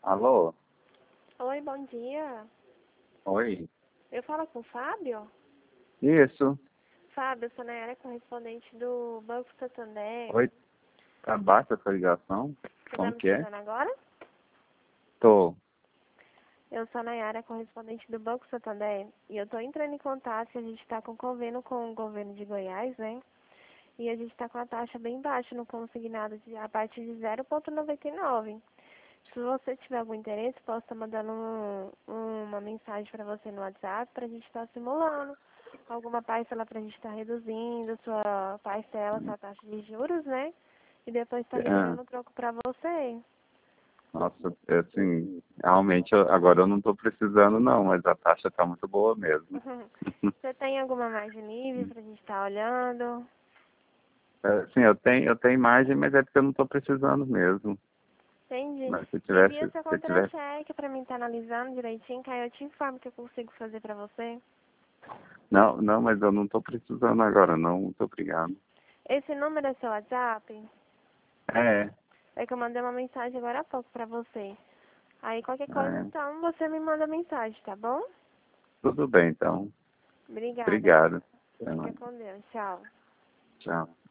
Alô? Oi, bom dia. Oi? Eu falo com o Fábio? Isso. Fábio, eu sou Nayara, correspondente do Banco Santander. Oi? Tá baixa essa ligação? Você tá Como me que é? escutando agora? Tô. Eu sou a Nayara, correspondente do Banco Santander. E eu tô entrando em contato, que a gente tá com convênio com o governo de Goiás, né? E a gente tá com a taxa bem baixa no consignado, a partir de 0,99. Se você tiver algum interesse, posso estar mandando uma mensagem para você no WhatsApp para a gente estar simulando alguma parcela para a gente estar reduzindo sua parcela, sua taxa de juros, né? E depois estar Ah, liberando o troco para você. nossa, assim, realmente agora eu não tô precisando não, mas a taxa tá muito boa mesmo. Você tem alguma margem livre para a gente estar olhando? Sim, eu tenho margem, mas é porque eu não tô precisando mesmo. Entendi. Mas se Me tivesse, envia seu se tivesse... contra-cheque para mim estar analisando direitinho, que aí eu te informo o que eu consigo fazer para você. Não, não, mas eu não tô precisando agora não, muito obrigado. Esse número é seu WhatsApp? É, É que eu mandei uma mensagem agora há pouco para você. Aí qualquer coisa, é, então, você me manda mensagem, tá bom? tudo bem então. Obrigada. Obrigado. Até Fica mais. com Deus. Tchau. Tchau.